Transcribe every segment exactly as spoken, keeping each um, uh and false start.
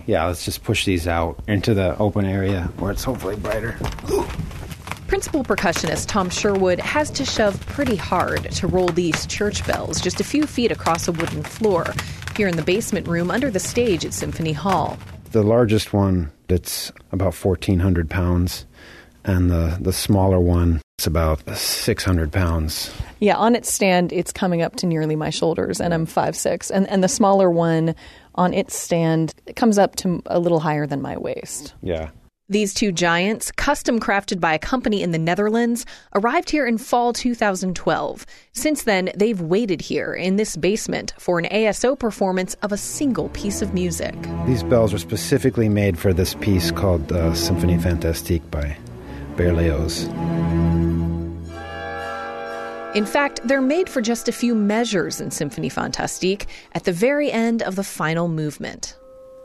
Okay, yeah, let's just push these out into the open area where it's hopefully brighter. Principal percussionist Tom Sherwood has to shove pretty hard to roll these church bells just a few feet across a wooden floor here in the basement room under the stage at Symphony Hall. The largest one, that's about fourteen hundred pounds, and the, the smaller one, it's about six hundred pounds. Yeah, on its stand, it's coming up to nearly my shoulders, and I'm five six. And, and the smaller one on its stand, it comes up to a little higher than my waist. Yeah. These two giants, custom crafted by a company in the Netherlands, arrived here in fall two thousand twelve. Since then, they've waited here in this basement for an A S O performance of a single piece of music. These bells are specifically made for this piece called uh, Symphonie Fantastique by Berlioz. In fact, they're made for just a few measures in Symphonie Fantastique at the very end of the final movement.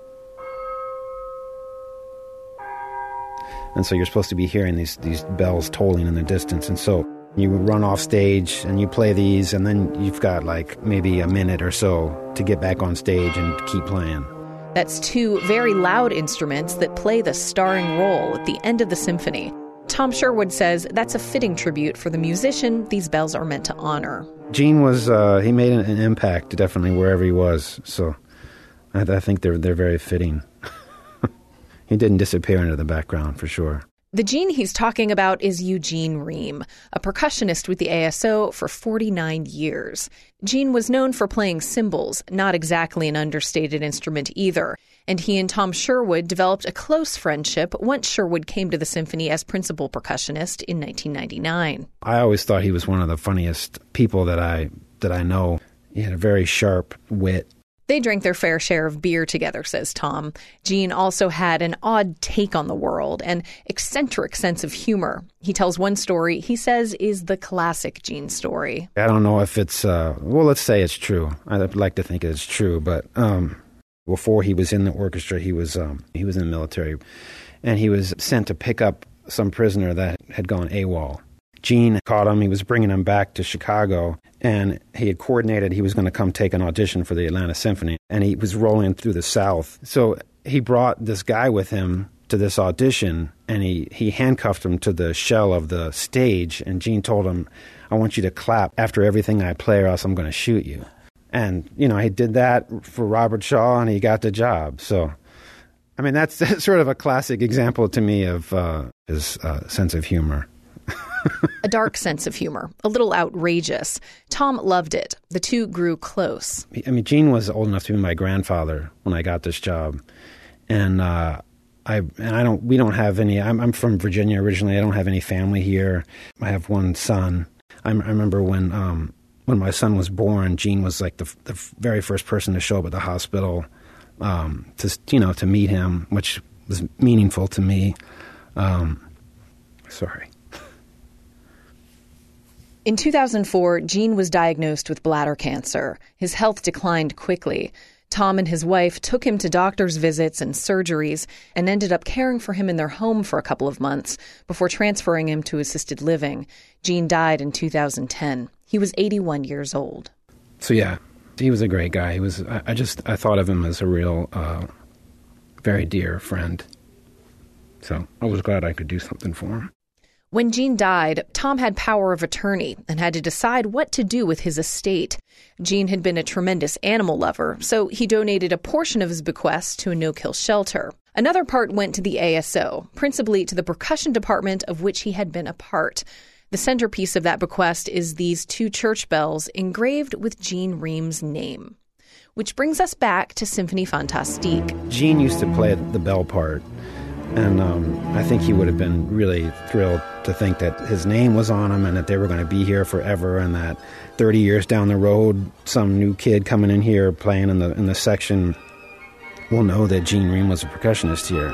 And so you're supposed to be hearing these, these bells tolling in the distance. And so you run off stage and you play these, and then you've got like maybe a minute or so to get back on stage and keep playing. That's two very loud instruments that play the starring role at the end of the symphony. Tom Sherwood says that's a fitting tribute for the musician these bells are meant to honor. Gene was, uh, he made an, an impact definitely wherever he was. So I, I think they're they're very fitting. He didn't disappear into the background, for sure. The Gene he's talking about is Eugene Ream, a percussionist with the A S O for forty-nine years. Gene was known for playing cymbals, not exactly an understated instrument either, and he and Tom Sherwood developed a close friendship once Sherwood came to the symphony as principal percussionist in nineteen ninety-nine. I always thought he was one of the funniest people that I that I know. He had a very sharp wit. They drank their fair share of beer together, says Tom. Gene also had an odd take on the world, an eccentric sense of humor. He tells one story he says is the classic Gene story. I don't know if it's, uh, well, let's say it's true. I'd like to think it's true, but um, before he was in the orchestra, he was um, he was in the military, and he was sent to pick up some prisoner that had gone AWOL. Gene caught him. He was bringing him back to Chicago, and he had coordinated he was going to come take an audition for the Atlanta Symphony, and he was rolling through the South. So he brought this guy with him to this audition, and he, he handcuffed him to the shell of the stage, and Gene told him, I want you to clap after everything I play or else I'm going to shoot you. And, you know, he did that for Robert Shaw, and he got the job. So, I mean, that's, that's sort of a classic example to me of uh, his uh, sense of humor. A dark sense of humor, a little outrageous. Tom loved it. The two grew close. I mean, Gene was old enough to be my grandfather when I got this job, and uh, I and I don't. We don't have any. I'm, I'm from Virginia originally. I don't have any family here. I have one son. I, I remember when um, when my son was born, Gene was like the the very first person to show up at the hospital um, to you know to meet him, which was meaningful to me. Um, sorry. In two thousand four, Gene was diagnosed with bladder cancer. His health declined quickly. Tom and his wife took him to doctor's visits and surgeries and ended up caring for him in their home for a couple of months before transferring him to assisted living. Gene died in two thousand ten. He was eighty-one years old. So yeah, he was a great guy. He was. I, I just I thought of him as a real, uh, very dear friend. So I was glad I could do something for him. When Gene died, Tom had power of attorney and had to decide what to do with his estate. Gene had been a tremendous animal lover, so he donated a portion of his bequest to a no-kill shelter. Another part went to the A S O, principally to the percussion department of which he had been a part. The centerpiece of that bequest is these two church bells engraved with Gene Ream's name. Which brings us back to Symphonie Fantastique. Gene used to play the bell part. And um, I think he would have been really thrilled to think that his name was on them and that they were going to be here forever, and that thirty years down the road, some new kid coming in here playing in the in the section will know that Gene Ream was a percussionist here.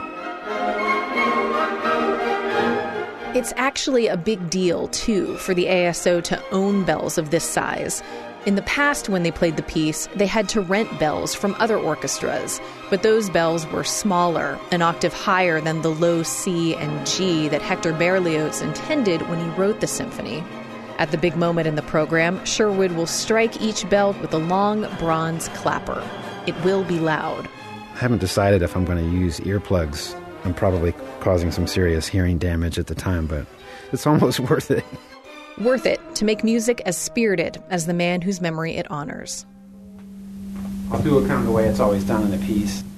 It's actually a big deal, too, for the A S O to own bells of this size. In the past, when they played the piece, they had to rent bells from other orchestras, but those bells were smaller, an octave higher than the low C and G that Hector Berlioz intended when he wrote the symphony. At the big moment in the program, Sherwood will strike each bell with a long bronze clapper. It will be loud. I haven't decided if I'm going to use earplugs. I'm probably causing some serious hearing damage at the time, but it's almost worth it. Worth it to make music as spirited as the man whose memory it honors. I'll do it kind of the way it's always done in a piece.